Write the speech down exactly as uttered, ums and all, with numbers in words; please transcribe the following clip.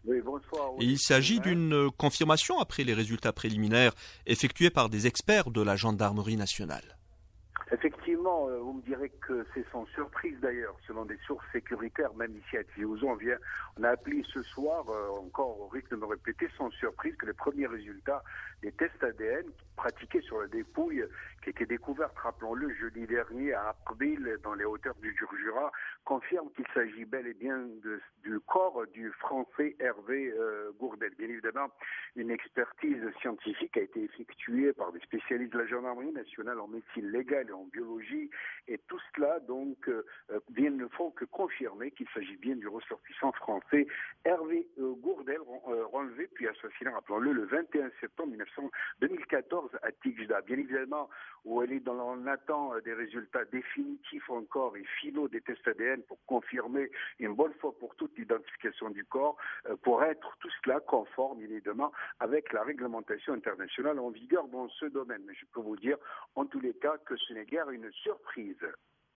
Oui, bonsoir. Et Oui, il s'agit ouais. d'une confirmation après les résultats préliminaires effectués par des experts de la gendarmerie nationale. Effectivement, euh, vous me direz que c'est sans surprise d'ailleurs, selon des sources sécuritaires, même ici à Tizi-Ouzou, on vient, on a appris ce soir, euh, encore au risque de me répéter, sans surprise, que les premiers résultats des tests A D N pratiqués sur la dépouille, qui étaient découvertes, rappelons-le, jeudi dernier à Arbil, dans les hauteurs du Jura, confirment qu'il s'agit bel et bien de, du corps du Français Hervé euh, Gourdel. Bien évidemment, une expertise scientifique a été effectuée par des spécialistes de la gendarmerie nationale en médecine légale et en biologie, et tout cela donc euh, bien ne font que confirmer qu'il s'agit bien du ressortissant français Hervé euh, Gourdel, euh, relevé puis assassiné, rappelons-le, le vingt et un septembre deux mille quatorze à Tigda. Bien évidemment, où elle est dans, on attend euh, des résultats définitifs encore et finaux des tests A D N pour confirmer une bonne fois pour toutes l'identification du corps, euh, pour être tout cela conforme évidemment avec la réglementation internationale en vigueur dans ce domaine. Mais je peux vous dire en tous les cas que ce n'est guère une surprise.